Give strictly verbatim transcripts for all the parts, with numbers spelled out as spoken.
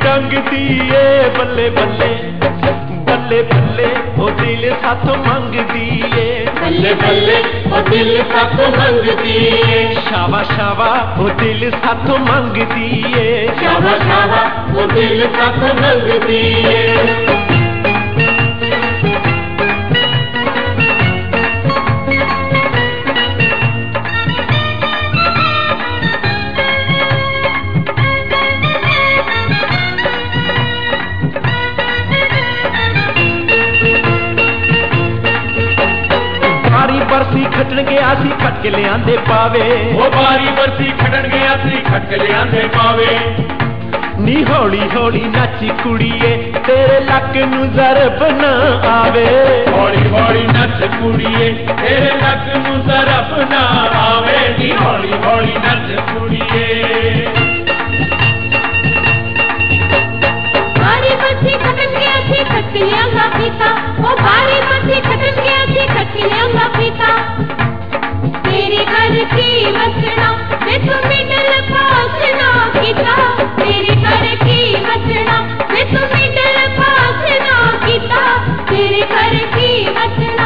डंग दिए बल्ले बल्ले बल्ले बल्ले ओ दिल साथ मंग दिए बल्ले बल्ले ओ दिल साथ मंग दिए शावा शावा ओ दिल साथ मंग दिए शावा शावा ओ दिल साथ मंग दिए। बरसी खटन गया सी खटके ले आंदे पावे वो बारी बरसी खटन गया सी खटके ले आंदे पावे नी हौली हौली नाची कुड़िए तेरे लक नू ज़रब ना आवे हौली हौली नच कुड़िए तेरे लक नू ज़रब ना आवे नी हौली हौली नच कुड़िए। बारी बरसी खटन गया सी खटके ले आंदा पीता वो बारी बरसी खटन गया सी खटके ले आंदा पीता तेरे घर की वसना वे तू मिडल पास ना कीता तेरे घर की वसना वे तू मिडल पास ना कीता तेरे घर की वसना।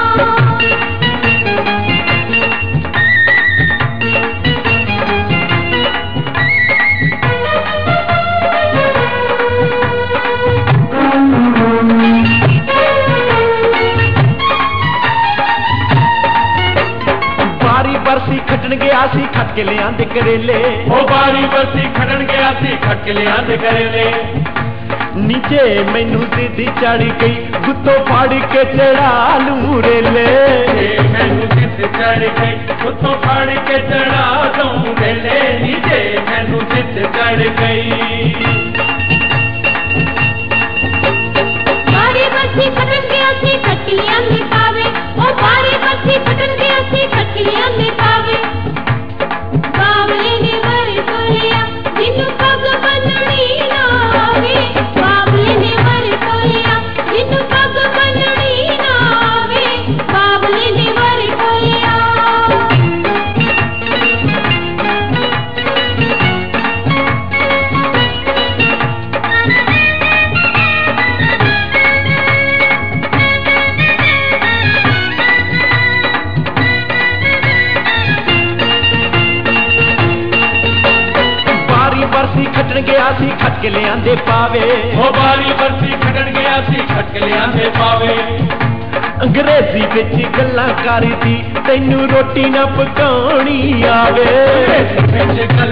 बरसी खटन गया सी खटके ले आंदे करेले ओ बारी बरसी खटन गया सी खटके ले आंदे करेले नीचे मैनू जिद चढ़ गई गुत्तो फाड़ के चढ़ा लूं रेले मैनू जिद चढ़ गई गुत्तो फाड़ के चढ़ा लूं रेले नीचे मैनू जिद चढ़ गई। बारी बरसी खटन गया सी खटके ले आंदे पावे ओ बारी बरसी खटन गया सी खटके ले आंदे पावे बावले ने वर तोलिया जिन्नू पग बननी ना आवे बावले ने वर तोलिया जिन्नू पग बननी ना आवे बावले ने वर तोलिया। बरसी खटन गया सी खटके ले आंदे पावे ओ बारी बरसी खटन गया सी खटके ले आंदे पावे अंग्रेजी विच गल्लां करदी तैनू रोटी ना पकाउणी आवे